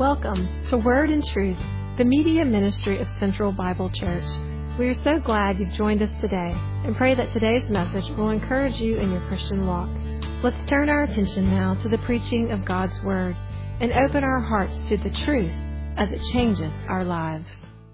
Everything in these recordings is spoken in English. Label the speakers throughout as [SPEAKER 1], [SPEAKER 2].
[SPEAKER 1] Welcome to Word and Truth, the media ministry of Central Bible Church. We are so glad you've joined us today and pray that today's message will encourage you in your Christian walk. Let's turn our attention now to the preaching of God's Word and open our hearts to the truth as it changes our lives.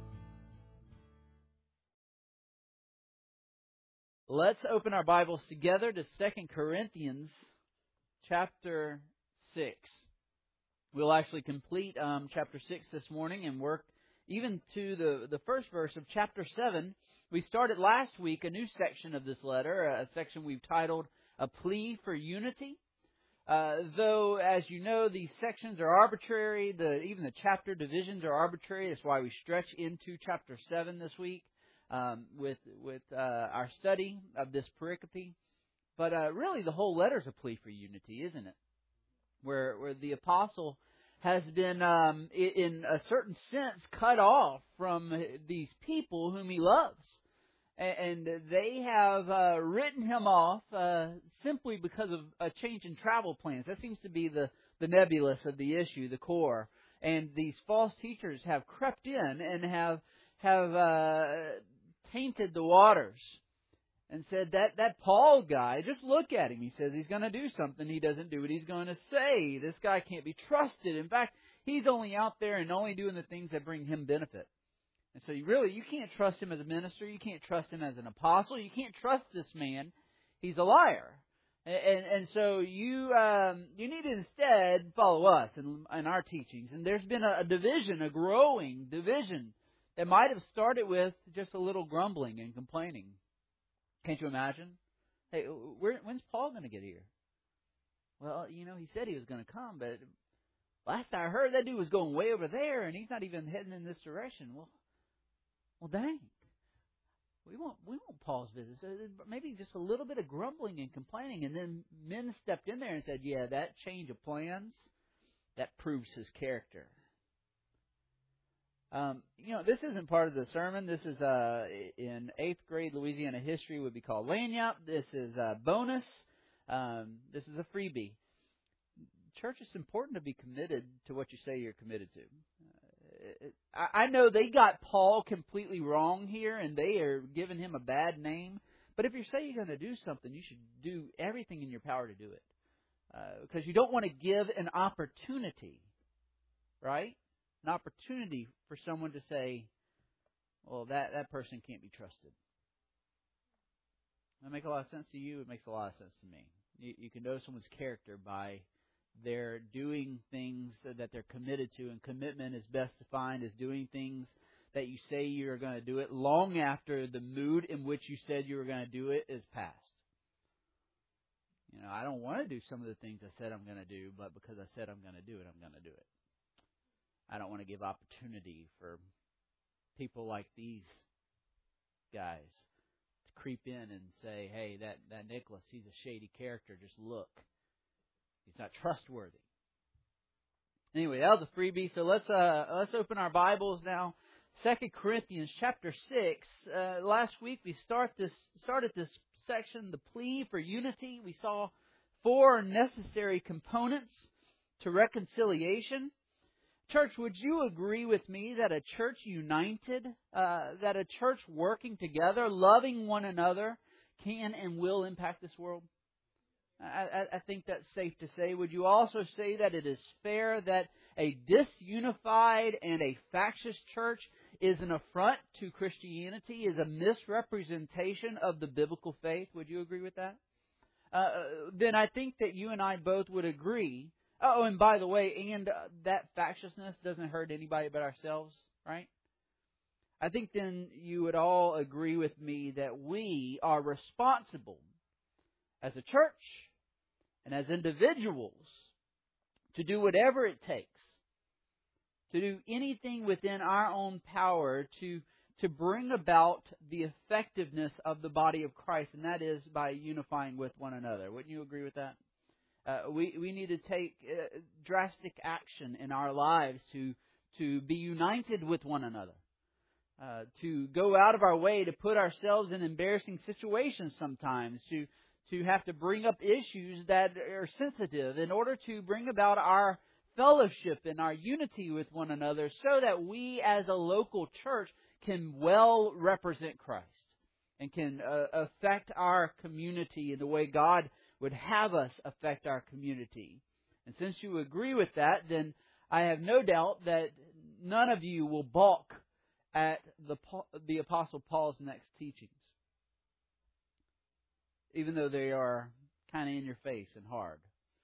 [SPEAKER 2] Let's open our Bibles together to 2 Corinthians chapter 6. We'll actually complete chapter 6 this morning and work even to the first verse of chapter 7. We started last week a new section of this letter, a section we've titled A Plea for Unity. Though, as you know, these sections are arbitrary, even the chapter divisions are arbitrary. That's why we stretch into chapter 7 this week with our study of this pericope. But really the whole letter is a plea for unity, isn't it? Where the apostle has been, in a certain sense, cut off from these people whom he loves. And they have written him off simply because of a change in travel plans. That seems to be the nebulous of the issue, the core. And these false teachers have crept in and have tainted the waters. And said that Paul guy, just look at him. He says he's going to do something. He doesn't do what he's going to say. This guy can't be trusted. In fact, he's only out there and only doing the things that bring him benefit. And so you can't trust him as a minister. You can't trust him as an apostle. You can't trust this man. He's a liar. And so you need to instead follow us and our teachings. And there's been a division, a growing division that might have started with just a little grumbling and complaining. Can't you imagine? Hey, when's Paul going to get here? Well, he said he was going to come, but last I heard, that dude was going way over there, and he's not even heading in this direction. Well, dang. We want Paul's visit. So maybe just a little bit of grumbling and complaining, and then men stepped in there and said, yeah, that change of plans, that proves his character. This isn't part of the sermon. This is in 8th grade Louisiana history would be called Lanyap. This is a bonus. This is a freebie. Church, it's important to be committed to what you say you're committed to. I know they got Paul completely wrong here, and they are giving him a bad name. But if you say you're going to do something, you should do everything in your power to do it. Because you don't want to give an opportunity, right? An opportunity for someone to say, well, that person can't be trusted. That make a lot of sense to you? It makes a lot of sense to me. You can know someone's character by their doing things that they're committed to, and commitment is best defined as doing things that you say you're going to do it long after the mood in which you said you were going to do it is past. I don't want to do some of the things I said I'm going to do, but because I said I'm going to do it, I'm going to do it. I don't want to give opportunity for people like these guys to creep in and say, hey, that Nicholas, he's a shady character. Just look. He's not trustworthy. Anyway, that was a freebie. So let's open our Bibles now. 2 Corinthians chapter 6. Last week we started this section, the plea for unity. We saw 4 necessary components to reconciliation. Church, would you agree with me that a church united, that a church working together, loving one another, can and will impact this world? I think that's safe to say. Would you also say that it is fair that a disunified and a factious church is an affront to Christianity, is a misrepresentation of the biblical faith? Would you agree with that? Then I think that you and I both would agree. Oh, and by the way, that factiousness doesn't hurt anybody but ourselves, right? I think then you would all agree with me that we are responsible as a church and as individuals to do whatever it takes, to do anything within our own power to bring about the effectiveness of the body of Christ, and that is by unifying with one another. Wouldn't you agree with that? We need to take drastic action in our lives to be united with one another, to go out of our way to put ourselves in embarrassing situations sometimes, to have to bring up issues that are sensitive in order to bring about our fellowship and our unity with one another so that we as a local church can well represent Christ and can affect our community in the way God would have us affect our community. And since you agree with that, then I have no doubt that none of you will balk at the Apostle Paul's next teachings, even though they are kind of in your face and hard.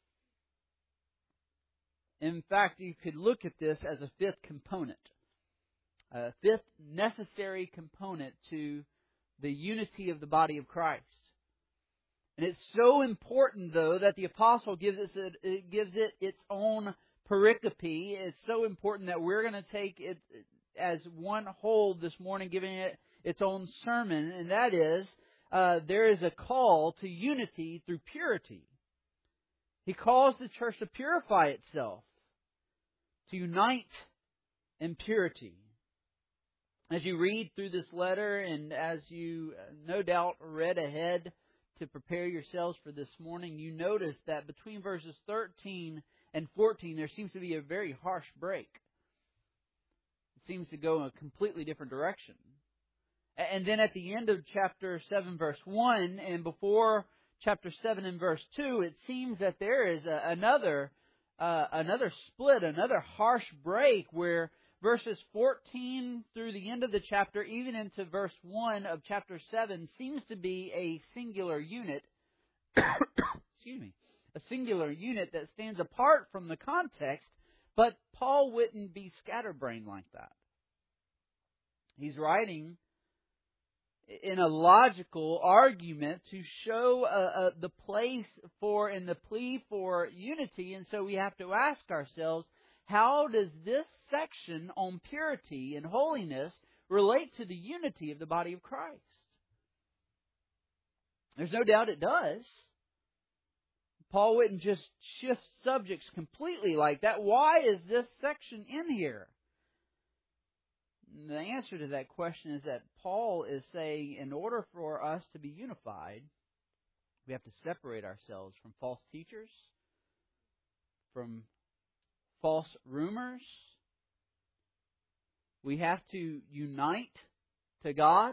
[SPEAKER 2] In fact, you could look at this as a fifth component, a fifth necessary component to the unity of the body of Christ. And it's so important, though, that the apostle gives it its own pericope. It's so important that we're going to take it as one whole this morning, giving it its own sermon, and that is, there is a call to unity through purity. He calls the church to purify itself, to unite in purity. As you read through this letter, and as you no doubt read ahead to prepare yourselves for this morning, you notice that between verses 13 and 14, there seems to be a very harsh break. It seems to go in a completely different direction. And then at the end of chapter 7, verse 1, and before chapter 7 and verse 2, it seems that there is another split, another harsh break where verses 14 through the end of the chapter, even into verse 1 of chapter 7, seems to be a singular unit. Excuse me. A singular unit that stands apart from the context, but Paul wouldn't be scatterbrained like that. He's writing in a logical argument to show the place for and the plea for unity, and so we have to ask ourselves, how does this section on purity and holiness relate to the unity of the body of Christ? There's no doubt it does. Paul wouldn't just shift subjects completely like that. Why is this section in here? The answer to that question is that Paul is saying in order for us to be unified, we have to separate ourselves from false teachers, from false rumors. We have to unite to God.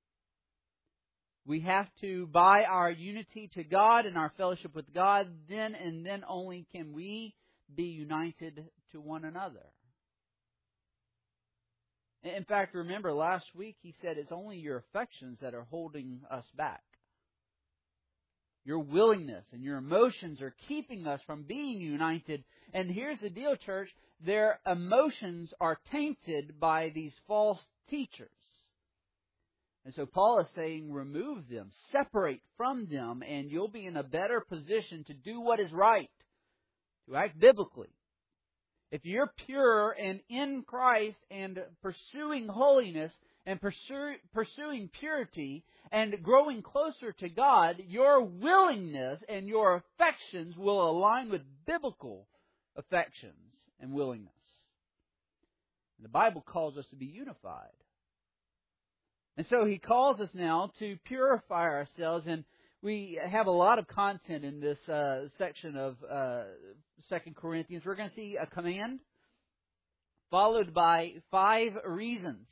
[SPEAKER 2] We have to, by our unity to God and our fellowship with God, then and then only can we be united to one another. In fact, remember last week he said it's only your affections that are holding us back. Your willingness and your emotions are keeping us from being united. And here's the deal, church. Their emotions are tainted by these false teachers. And so Paul is saying, remove them, separate from them, and you'll be in a better position to do what is right, to act biblically. If you're pure and in Christ and pursuing holiness and pursuing purity and growing closer to God, your willingness and your affections will align with biblical affections and willingness. The Bible calls us to be unified. And so he calls us now to purify ourselves, and we have a lot of content in this section of 2 Corinthians. We're going to see a command followed by 5 reasons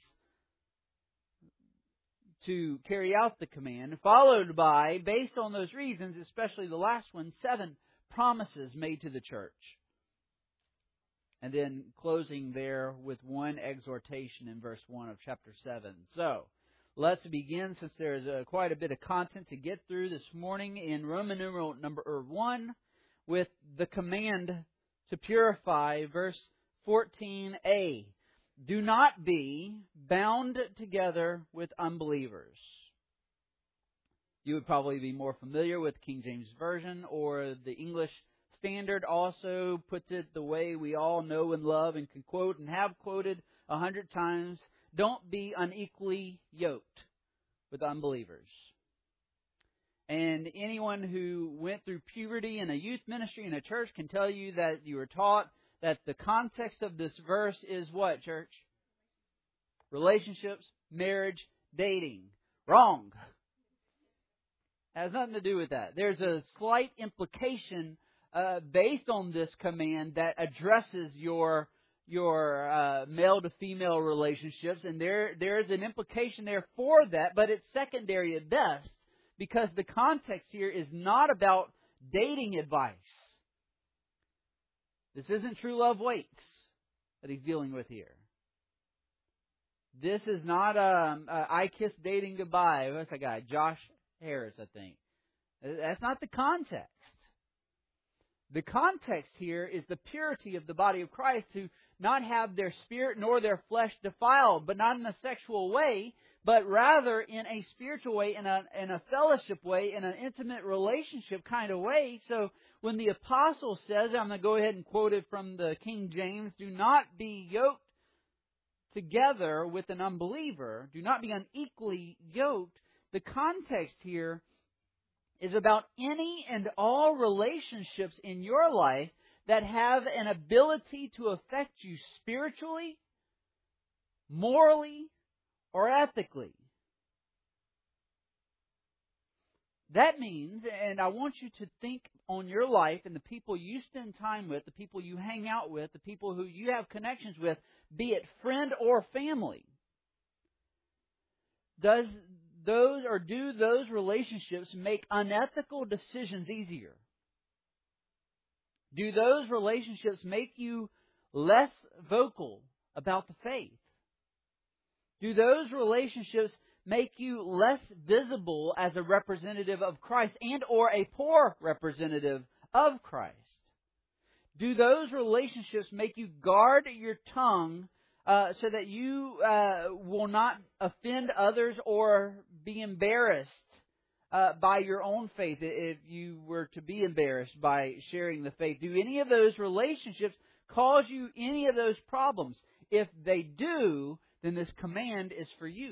[SPEAKER 2] to carry out the command, followed by, based on those reasons, especially the last one, 7 promises made to the church. And then closing there with one exhortation in verse 1 of chapter 7. So, let's begin, since there's quite a bit of content to get through this morning, in Roman numeral number 1 with the command to purify, verse 14a. Do not be bound together with unbelievers. You would probably be more familiar with King James Version, or the English Standard also puts it the way we all know and love and can quote and have quoted 100 times. Don't be unequally yoked with unbelievers. And anyone who went through puberty in a youth ministry in a church can tell you that you were taught that the context of this verse is what, church? Relationships, marriage, dating. Wrong. It has nothing to do with that. There's a slight implication based on this command that addresses your male to female relationships, and there is an implication there for that, but it's secondary at best, because the context here is not about dating advice. This isn't True Love Waits that he's dealing with here. This is not I Kiss Dating Goodbye. What's that guy? Josh Harris, I think. That's not the context. The context here is the purity of the body of Christ, to not have their spirit nor their flesh defiled, but not in a sexual way, but rather in a spiritual way, in a fellowship way, in an intimate relationship kind of way. So when the apostle says, I'm going to go ahead and quote it from the King James, do not be yoked together with an unbeliever, do not be unequally yoked. The context here is about any and all relationships in your life that have an ability to affect you spiritually, morally, or ethically. That means, and I want you to think on your life and the people you spend time with, the people you hang out with, the people who you have connections with, be it friend or family. Do those relationships make unethical decisions easier? Do those relationships make you less vocal about the faith? Do those relationships make you less visible as a representative of Christ and or a poor representative of Christ? Do those relationships make you guard your tongue so that you will not offend others or be embarrassed by your own faith, if you were to be embarrassed by sharing the faith? Do any of those relationships cause you any of those problems? If they do, then this command is for you.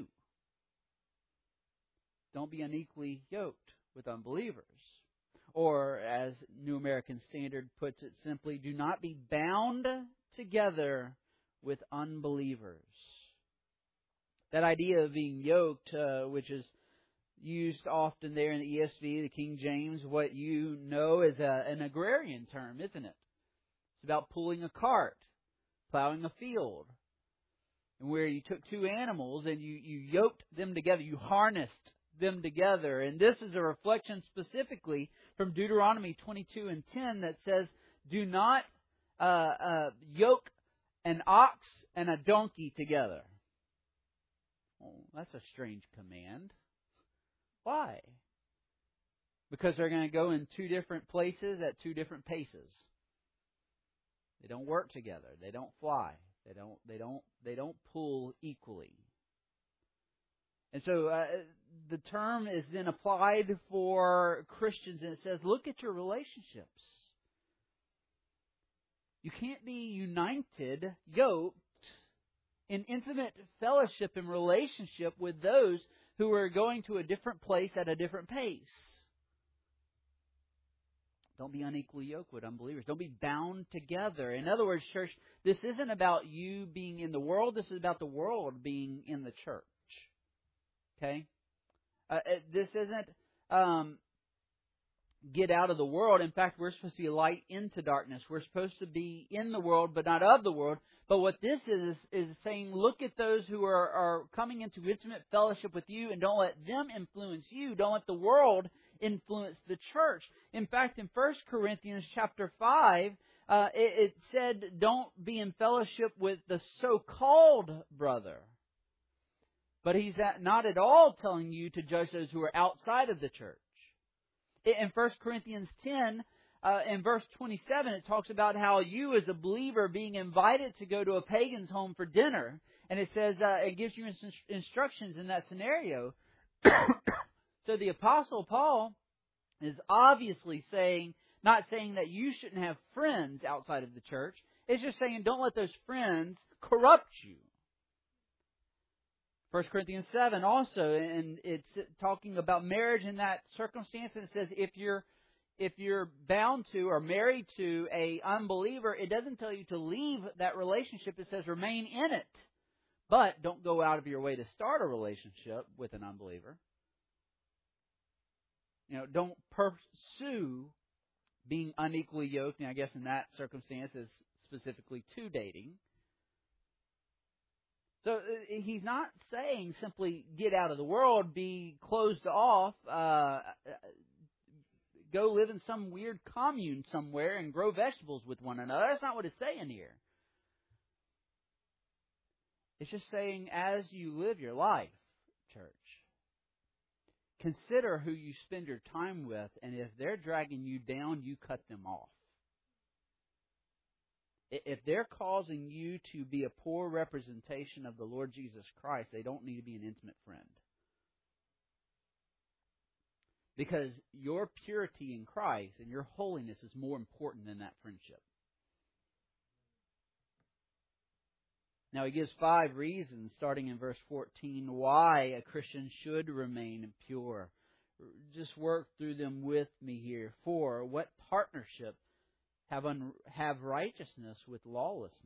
[SPEAKER 2] Don't be unequally yoked with unbelievers. Or, as New American Standard puts it simply, do not be bound together with unbelievers. That idea of being yoked, which is used often there in the ESV, the King James, what you know is an agrarian term, isn't it? It's about pulling a cart, plowing a field, and where you took two animals and you yoked them together, you harnessed them together. And this is a reflection specifically from Deuteronomy 22:10 that says, do not yoke an ox and a donkey together. Oh, that's a strange command. Why? Because they're going to go in two different places at two different paces. They don't work together. They don't fly. They don't pull equally. And so the term is then applied for Christians, and it says, look at your relationships. You can't be united, yoked, in intimate fellowship and relationship with those who are going to a different place at a different pace. Don't be unequally yoked with unbelievers. Don't be bound together. In other words, church, this isn't about you being in the world. This is about the world being in the church. Okay? This isn't get out of the world. In fact, we're supposed to be a light into darkness. We're supposed to be in the world, but not of the world. But what this is saying, look at those who are coming into intimate fellowship with you, and don't let them influence you. Don't let the world influence the church. In fact, in 1 Corinthians chapter 5, it said, don't be in fellowship with the so-called brother. But he's not at all telling you to judge those who are outside of the church. In 1 Corinthians 10, in verse 27, it talks about how you as a believer being invited to go to a pagan's home for dinner. And it says, it gives you instructions in that scenario. So the Apostle Paul is obviously not saying that you shouldn't have friends outside of the church. It's just saying don't let those friends corrupt you. 1 Corinthians 7 also, and it's talking about marriage in that circumstance. And it says if you're bound to or married to a unbeliever, it doesn't tell you to leave that relationship. It says remain in it. But don't go out of your way to start a relationship with an unbeliever. Don't pursue being unequally yoked, and I guess in that circumstance is specifically to dating. So he's not saying simply get out of the world, be closed off, go live in some weird commune somewhere and grow vegetables with one another. That's not what it's saying here. It's just saying as you live your life, church, consider who you spend your time with, and if they're dragging you down, you cut them off. If they're causing you to be a poor representation of the Lord Jesus Christ, they don't need to be an intimate friend. Because your purity in Christ and your holiness is more important than that friendship. Now he gives 5 reasons, starting in verse 14, why a Christian should remain pure. Just work through them with me here. 4, what partnership have righteousness with lawlessness?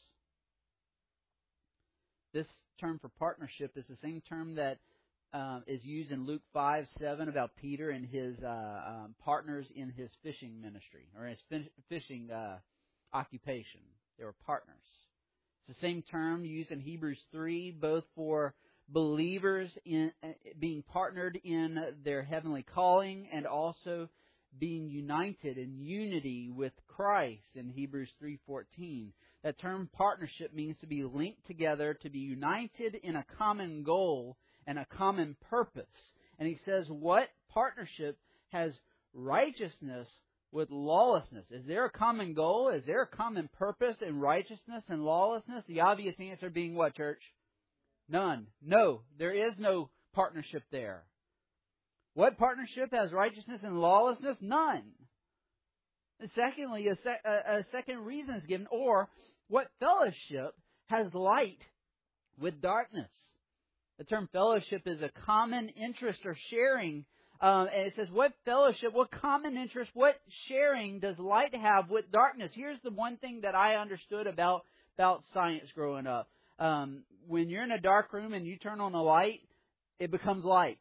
[SPEAKER 2] This term for partnership is the same term that is used in Luke 5:7 about Peter and his partners in his fishing ministry, or his fishing occupation. They were partners. It's the same term used in Hebrews 3, both for believers in being partnered in their heavenly calling and also being united in unity with Christ in Hebrews 3:14. That term partnership means to be linked together, to be united in a common goal and a common purpose. And he says, what partnership has righteousness with lawlessness? Is there a common goal? Is there a common purpose in righteousness and lawlessness? The obvious answer being what, church? None. No, there is no partnership there. What partnership has righteousness and lawlessness? None. And secondly, a second reason is given, or what fellowship has light with darkness? The term fellowship is a common interest or sharing. And it says, what fellowship, what common interest, what sharing does light have with darkness? Here's the one thing that I understood about science growing up. When you're in a dark room and you turn on a light, it becomes light.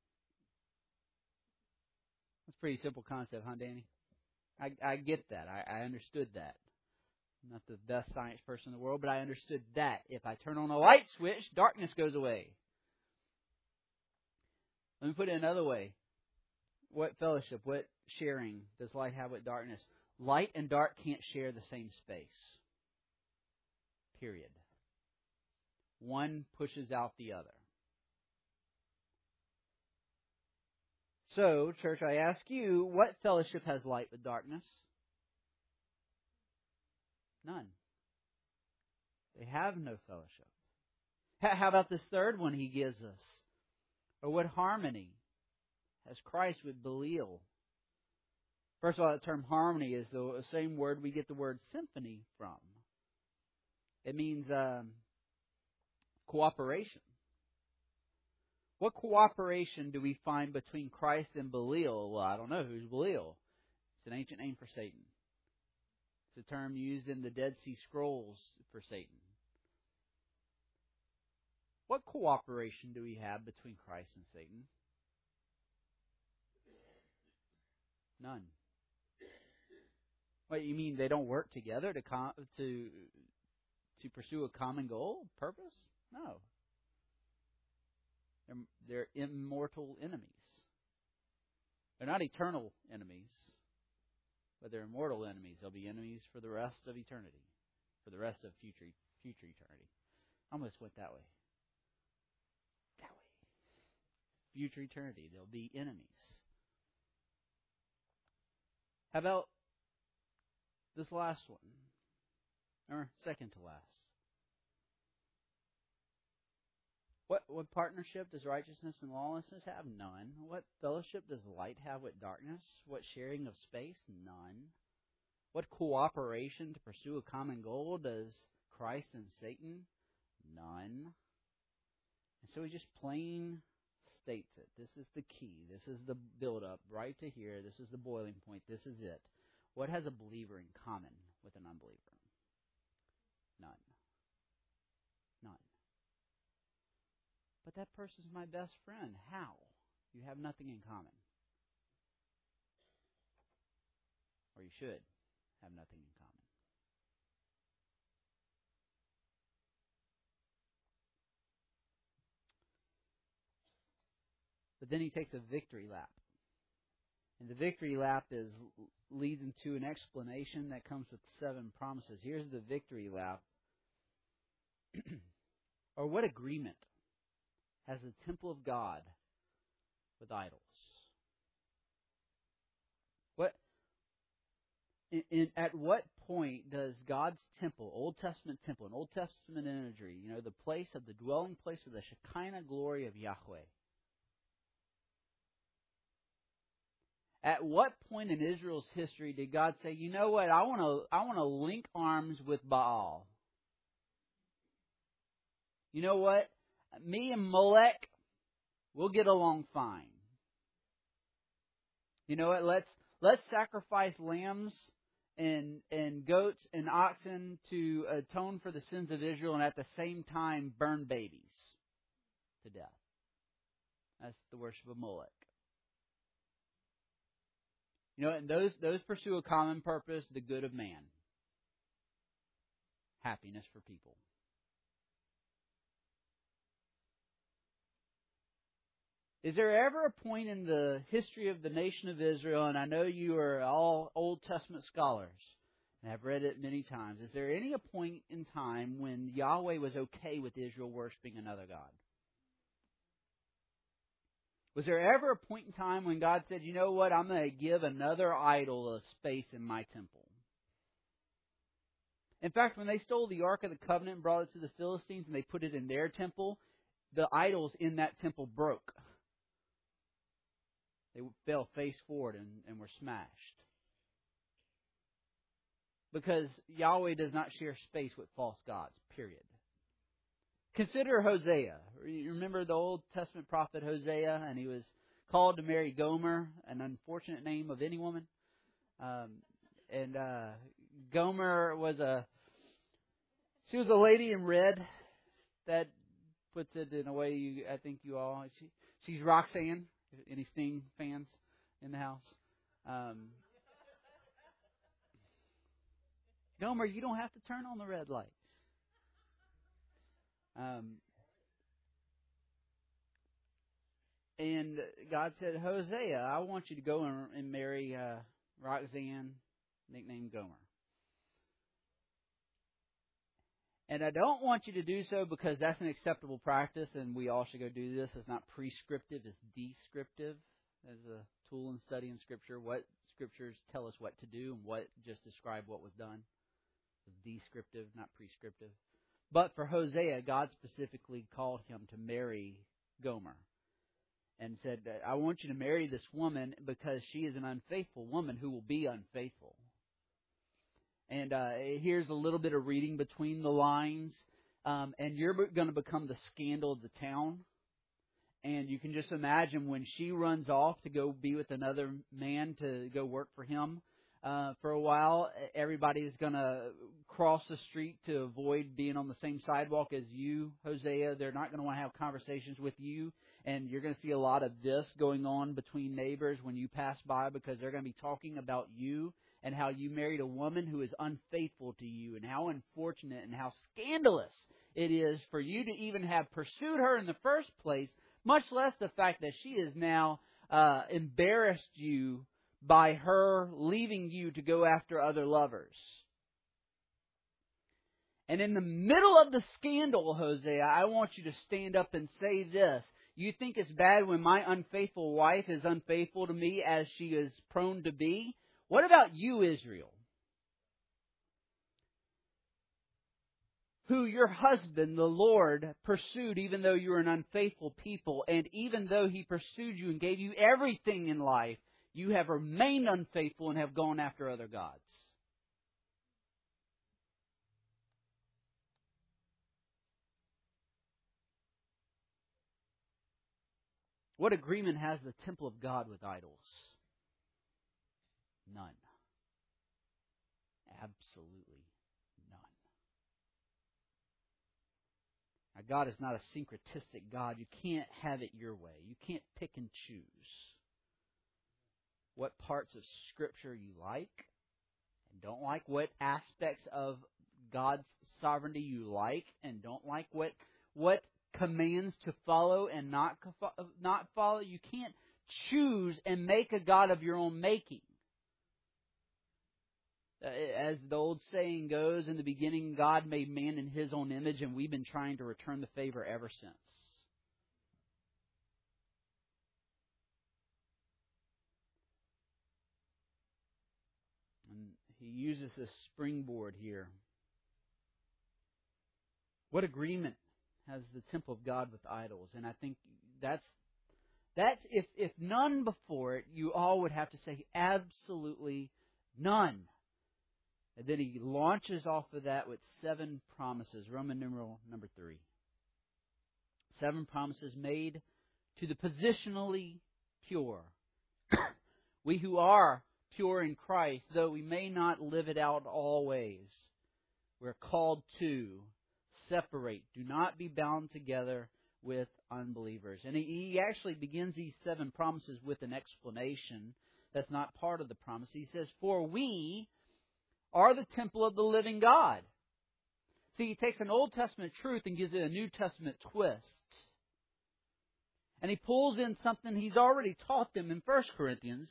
[SPEAKER 2] That's a pretty simple concept, huh, Danny? I get that. I understood that. I'm not the best science person in the world, but I understood that. If I turn on a light switch, darkness goes away. Let me put it another way. What fellowship, what sharing does light have with darkness? Light and dark can't share the same space. Period. One pushes out the other. So, church, I ask you, what fellowship has light with darkness? None. They have no fellowship. How about this third one he gives us? Or what harmony has Christ with Belial? First of all, the term harmony is the same word we get the word symphony from. It means cooperation. What cooperation do we find between Christ and Belial? Well, I don't know. Who's Belial? It's an ancient name for Satan. It's a term used in the Dead Sea Scrolls for Satan. What cooperation do we have between Christ and Satan? None. What, you mean they don't work together to pursue a common goal, purpose? No. They're immortal enemies. They're not eternal enemies, but they're immortal enemies. They'll be enemies for the rest of eternity, for the rest of future eternity. I almost went that way. Future eternity, they'll be enemies. How about this last one? Or second to last. What partnership does righteousness and lawlessness have? None. What fellowship does light have with darkness? What sharing of space? None. What cooperation to pursue a common goal does Christ and Satan? None. And so he just plain states it. This is the key. This is the build-up right to here. This is the boiling point. This is it. What has a believer in common with an unbeliever? None. None. But that person's my best friend. How? You have nothing in common. or you should have nothing in common. But then he takes a victory lap. And the victory lap leads into an explanation that comes with 7 promises. Here's the victory lap. Or what agreement has the temple of God with idols? At what point does God's temple, Old Testament temple, an Old Testament imagery, the place of the dwelling place of the Shekinah glory of Yahweh, at what point in Israel's history did God say, you know what, I want to link arms with Baal? You know what? Me and Molech, we'll get along fine. You know what? Let's sacrifice lambs and goats and oxen to atone for the sins of Israel, and at the same time burn babies to death. That's the worship of Molech. And those pursue a common purpose, the good of man. Happiness for people. Is there ever a point in the history of the nation of Israel, and I know you are all Old Testament scholars, and have read it many times, is there any point in time when Yahweh was okay with Israel worshiping another god? Was there ever a point in time when God said, you know what, I'm going to give another idol a space in my temple? In fact, when they stole the Ark of the Covenant and brought it to the Philistines and they put it in their temple, the idols in that temple broke. They fell face forward and were smashed. Because Yahweh does not share space with false gods, period. Consider Hosea. You remember the Old Testament prophet Hosea? And he was called to marry Gomer, an unfortunate name of any woman. Gomer was a lady in red. That puts it in a way I think you all... She's Roxanne. Any Sting fans in the house? Gomer, you don't have to turn on the red light. And God said, Hosea, I want you to go and marry Roxanne, nicknamed Gomer. And I don't want you to do so because that's an acceptable practice and we all should go do this. It's not prescriptive, it's descriptive. As a tool in studying Scripture, what Scriptures tell us what to do and what just describe what was done. It's descriptive, not prescriptive. But for Hosea, God specifically called him to marry Gomer. And said, I want you to marry this woman because she is an unfaithful woman who will be unfaithful. And here's a little bit of reading between the lines. And you're going to become the scandal of the town. And you can just imagine when she runs off to go be with another man to go work for him for a while, everybody's going to cross the street to avoid being on the same sidewalk as you, Hosea. They're not going to want to have conversations with you. And you're going to see a lot of this going on between neighbors when you pass by because they're going to be talking about you and how you married a woman who is unfaithful to you and how unfortunate and how scandalous it is for you to even have pursued her in the first place, much less the fact that she has now embarrassed you by her leaving you to go after other lovers. And in the middle of the scandal, Hosea, I want you to stand up and say this. You think it's bad when my unfaithful wife is unfaithful to me as she is prone to be? What about you, Israel? Who your husband, the Lord, pursued even though you were an unfaithful people. And even though He pursued you and gave you everything in life, you have remained unfaithful and have gone after other gods. What agreement has the temple of God with idols? None. Absolutely none. Now, God is not a syncretistic God. You can't have it your way. You can't pick and choose what parts of Scripture you like don't like what aspects of God's sovereignty you like, and don't like what commands to follow and not follow. You can't choose and make a God of your own making. As the old saying goes, in the beginning God made man in His own image, and we've been trying to return the favor ever since. And he uses this springboard here. What agreement has the temple of God with idols? And I think that's if none before it, you all would have to say absolutely none. And then he launches off of that with 7 promises. Roman numeral number 3. 7 promises made to the positionally pure. We who are pure in Christ, though we may not live it out always, we're called to separate. Do not be bound together with unbelievers. And he actually begins these 7 promises with an explanation that's not part of the promise. He says, "For we are the temple of the living God." See, he takes an Old Testament truth and gives it a New Testament twist. And he pulls in something he's already taught them in 1 Corinthians.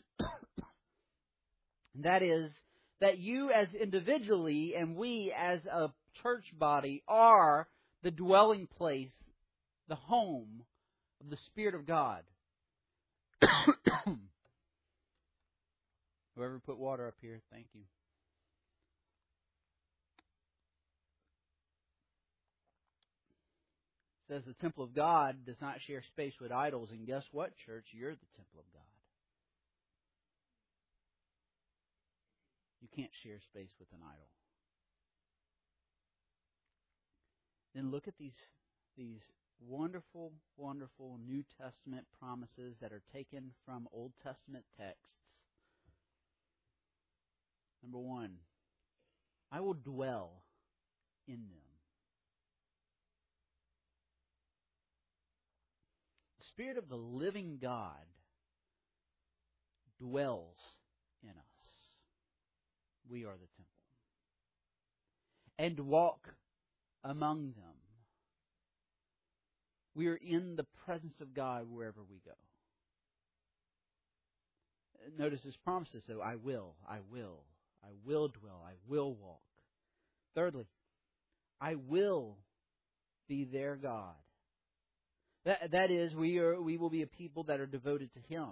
[SPEAKER 2] And that is that you as individually and we as a church body are the dwelling place, the home of the Spirit of God. Whoever put water up here, thank you. It says the temple of God does not share space with idols. And guess what, church? You're the temple of God. You can't share space with an idol. Then look at these wonderful, wonderful New Testament promises that are taken from Old Testament texts. Number 1, I will dwell in them. The Spirit of the living God dwells in us. We are the temple. And walk among them. We are in the presence of God wherever we go. Notice his promises, though. I will dwell, I will walk. Thirdly, I will be their God. That is, we will be a people that are devoted to Him.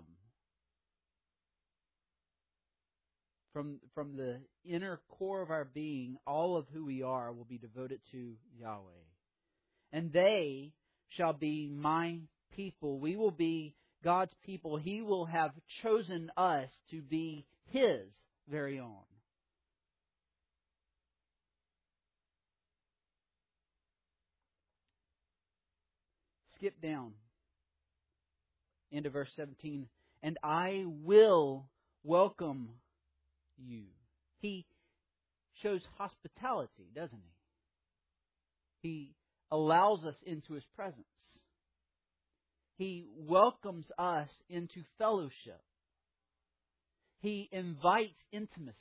[SPEAKER 2] From the inner core of our being, all of who we are will be devoted to Yahweh. And they shall be my people. We will be God's people. He will have chosen us to be His very own. Skip down into verse 17. And I will welcome you. He shows hospitality, doesn't he? He allows us into His presence. He welcomes us into fellowship. He invites intimacy.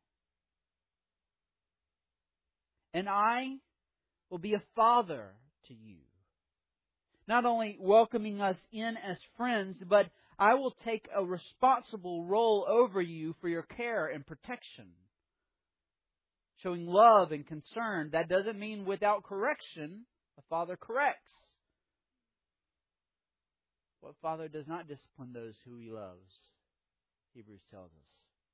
[SPEAKER 2] And I will be a father to you. Not only welcoming us in as friends, but I will take a responsible role over you for your care and protection. Showing love and concern. That doesn't mean without correction. A father corrects. What father does not discipline those who he loves? Hebrews tells us.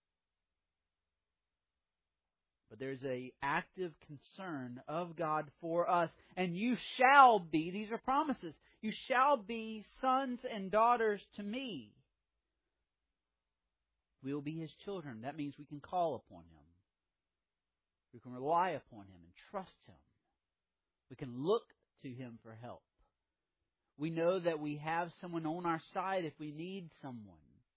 [SPEAKER 2] But there's an active concern of God for us. And you shall be, these are promises, you shall be sons and daughters to me. We will be His children. That means we can call upon Him. We can rely upon Him and trust Him. We can look to Him for help. We know that we have someone on our side if we need someone.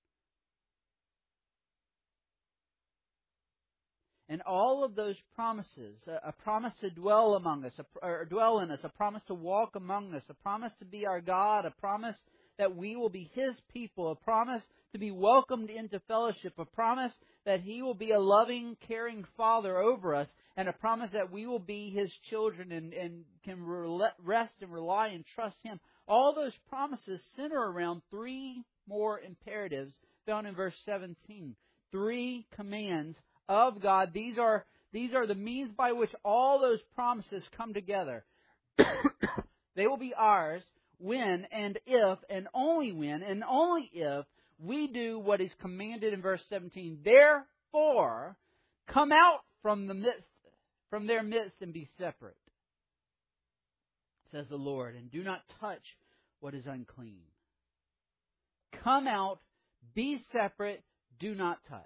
[SPEAKER 2] And all of those promises, a promise to dwell among us, or dwell in us, a promise to walk among us, a promise to be our God, a promise that we will be His people, a promise to be welcomed into fellowship, a promise that He will be a loving, caring Father over us, and a promise that we will be His children and can rest and rely and trust Him. All those promises center around three more imperatives found in verse 17. 3 commands of God. These are the means by which all those promises come together. They will be ours when and if and only when and only if we do what is commanded in verse 17. Therefore, come out from their midst and be separate, says the Lord, and do not touch what is unclean. Come out, be separate, do not touch.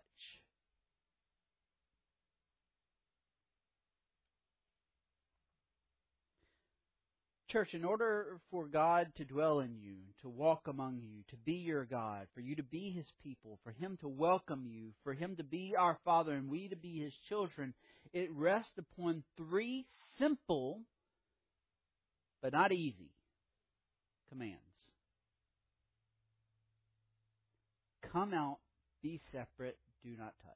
[SPEAKER 2] Church, in order for God to dwell in you, to walk among you, to be your God, for you to be His people, for Him to welcome you, for Him to be our Father and we to be His children, it rests upon 3 simple but not easy commands. Come out, be separate, do not touch.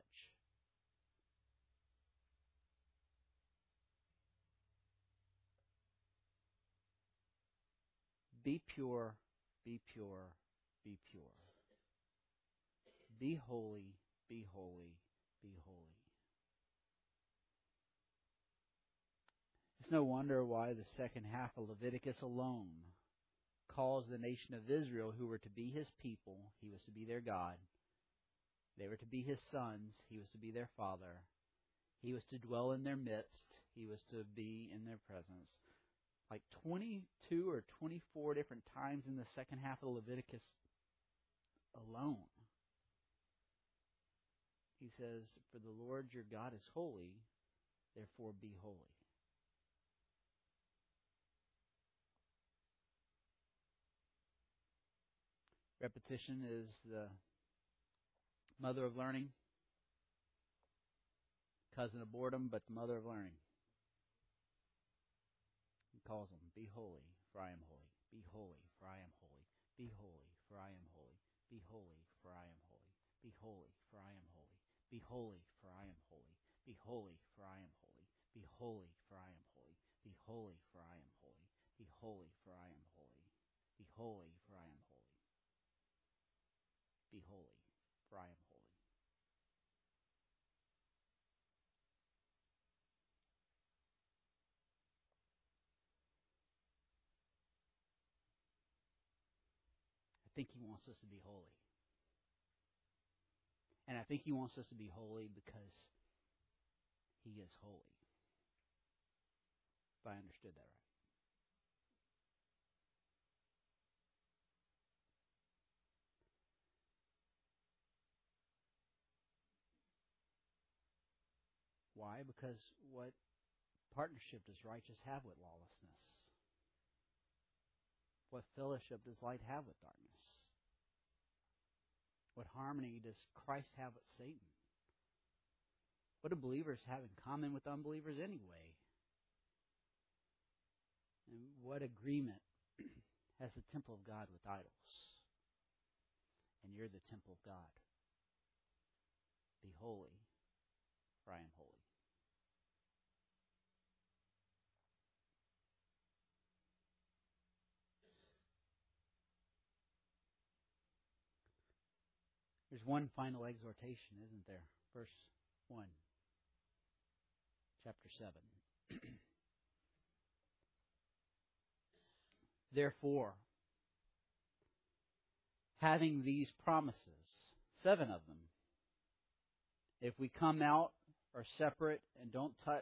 [SPEAKER 2] Be pure, be pure, be pure. Be holy, be holy, be holy. It's no wonder why the second half of Leviticus alone calls the nation of Israel, who were to be His people, He was to be their God. They were to be His sons, He was to be their Father. He was to dwell in their midst, He was to be in their presence. Like 22 or 24 different times in the second half of Leviticus alone. He says, for the Lord your God is holy, therefore be holy. Repetition is the mother of learning, cousin of boredom, but the mother of learning. He calls them, be holy, for I am holy. Be holy, for I am holy. Be holy, for I am holy. Be holy, for I am holy. Be holy, for I am holy. Be holy, for I am holy. Be holy, for I am holy. Be holy, for I am holy. Be holy, for I am holy. Be holy, for I am holy. Be holy, for I am holy. Be holy, for I am holy. I think He wants us to be holy. And I think He wants us to be holy because He is holy. If I understood that right. Why? Because what partnership does righteous have with lawlessness? What fellowship does light have with darkness? What harmony does Christ have with Satan? What do believers have in common with unbelievers anyway? And what agreement has the temple of God with idols? And you're the temple of God. Be holy, for I am holy. There's one final exhortation, isn't there? Verse 1, chapter 7. Therefore, having these promises, 7 of them, if we come out, are separate, and don't touch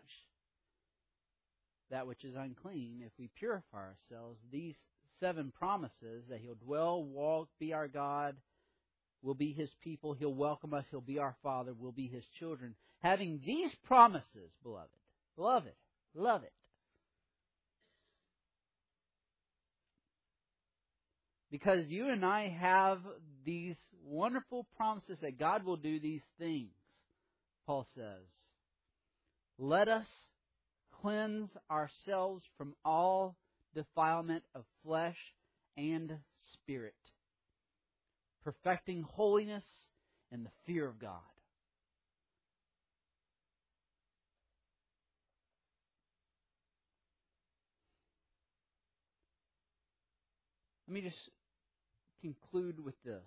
[SPEAKER 2] that which is unclean, if we purify ourselves, these 7 promises, that He'll dwell, walk, be our God, we'll be His people, He'll welcome us, He'll be our Father, we'll be His children. Having these promises, beloved, love it. Because you and I have these wonderful promises that God will do these things, Paul says. Let us cleanse ourselves from all defilement of flesh and spirit, perfecting holiness and the fear of God. Let me just conclude with this.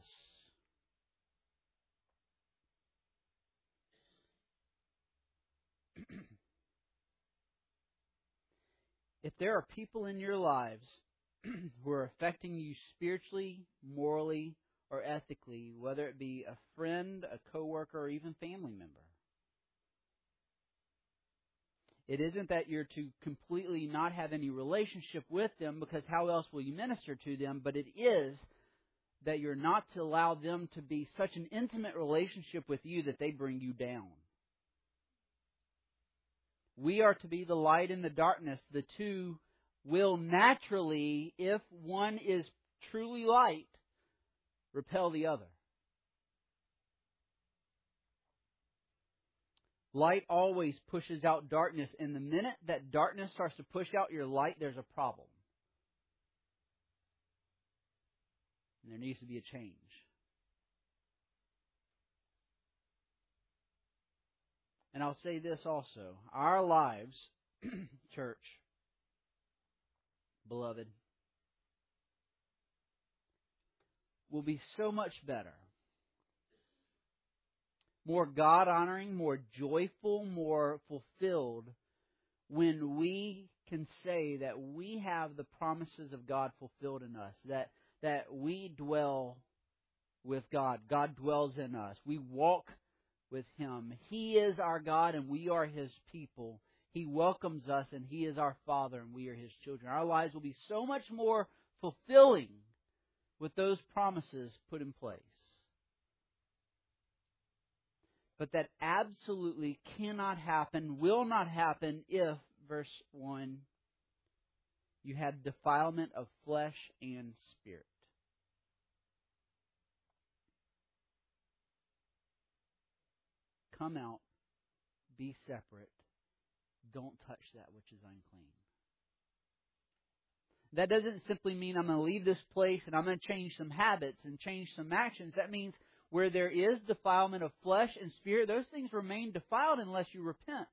[SPEAKER 2] If there are people in your lives who are affecting you spiritually, morally, or ethically, whether it be a friend, a coworker, or even family member, it isn't that you're to completely not have any relationship with them, because how else will you minister to them? But it is that you're not to allow them to be such an intimate relationship with you that they bring you down. We are to be the light in the darkness. The two will naturally, if one is truly light, repel the other. Light always pushes out darkness, and the minute that darkness starts to push out your light, there's a problem. And there needs to be a change. And I'll say this also. Our lives, church, beloved, will be so much better, more God-honoring, more joyful, more fulfilled, when we can say that we have the promises of God fulfilled in us, that we dwell with God. God dwells in us. We walk with Him. He is our God and we are His people. He welcomes us and He is our Father and we are His children. Our lives will be so much more fulfilling with those promises put in place. But that absolutely cannot happen, will not happen if, verse 1, you have defilement of flesh and spirit. Come out, be separate, don't touch that which is unclean. That doesn't simply mean I'm going to leave this place and I'm going to change some habits and change some actions. That means where there is defilement of flesh and spirit, those things remain defiled unless you repent.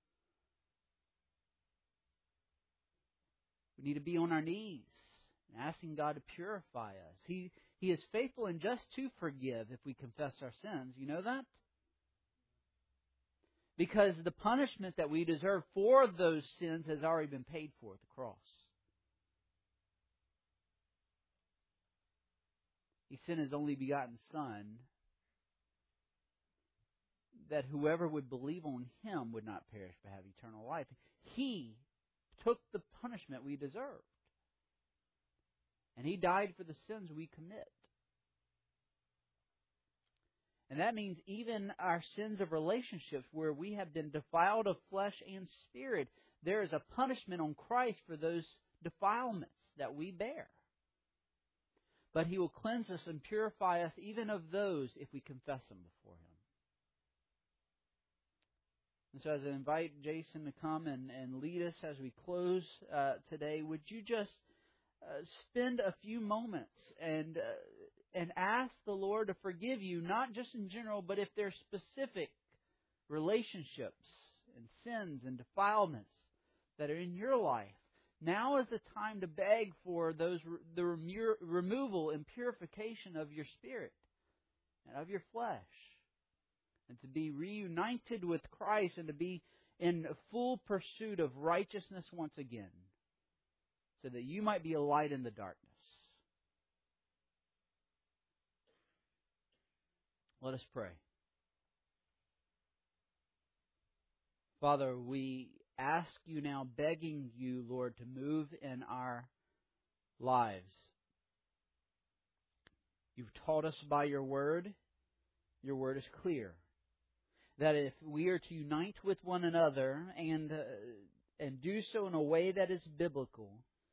[SPEAKER 2] We need to be on our knees, asking God to purify us. He is faithful and just to forgive if we confess our sins. You know that? Because the punishment that we deserve for those sins has already been paid for at the cross. He sent His only begotten Son, that whoever would believe on Him would not perish but have eternal life. He took the punishment we deserved. And He died for the sins we commit. And that means even our sins of relationships where we have been defiled of flesh and spirit, there is a punishment on Christ for those defilements that we bear. But He will cleanse us and purify us even of those if we confess them before Him. And so as I invite Jason to come and lead us as we close today, would you just spend a few moments and ask the Lord to forgive you, not just in general, but if there's specific relationships and sins and defilements that are in your life. Now is the time to beg for the removal and purification of your spirit and of your flesh, and to be reunited with Christ and to be in full pursuit of righteousness once again, so that you might be a light in the darkness. Let us pray. Father, we ask you now, begging you, Lord, to move in our lives. You've taught us by your word. Your word is clear. That if we are to unite with one another and do so in a way that is biblical,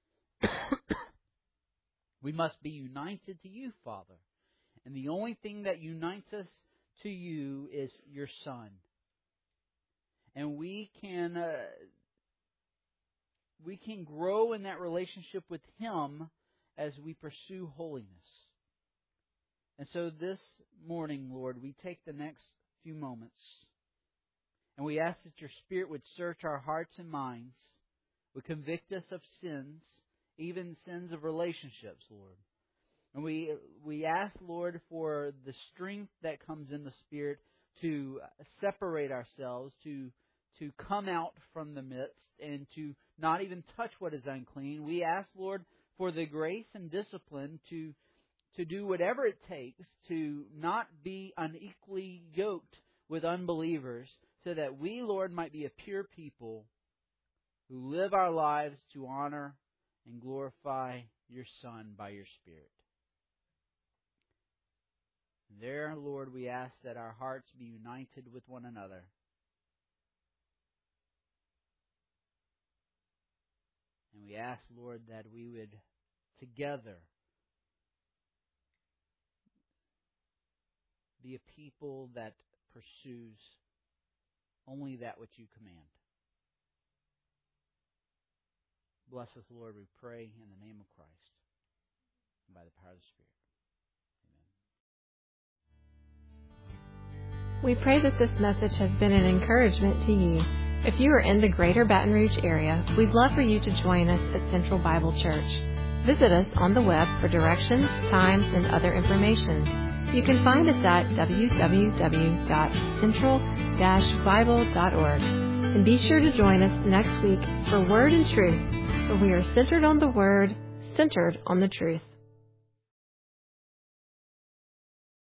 [SPEAKER 2] we must be united to you, Father. And the only thing that unites us to you is your Son. And we can grow in that relationship with Him as we pursue holiness. And so this morning, Lord, we take the next few moments and we ask that your Spirit would search our hearts and minds, would convict us of sins, even sins of relationships, Lord. And we ask, Lord, for the strength that comes in the Spirit to separate ourselves, to come out from the midst, and to not even touch what is unclean. We ask, Lord, for the grace and discipline to do whatever it takes to not be unequally yoked with unbelievers, so that we, Lord, might be a pure people who live our lives to honor and glorify your Son by your Spirit. There, Lord, we ask that our hearts be united with one another. And we ask, Lord, that we would together be a people that pursues only that which you command. Bless us, Lord, we pray in the name of Christ and by the power of the Spirit.
[SPEAKER 1] We pray that this message has been an encouragement to you. If you are in the greater Baton Rouge area, we'd love for you to join us at Central Bible Church. Visit us on the web for directions, times, and other information. You can find us at www.central-bible.org. And be sure to join us next week for Word and Truth, where we are centered on the Word, centered on the truth.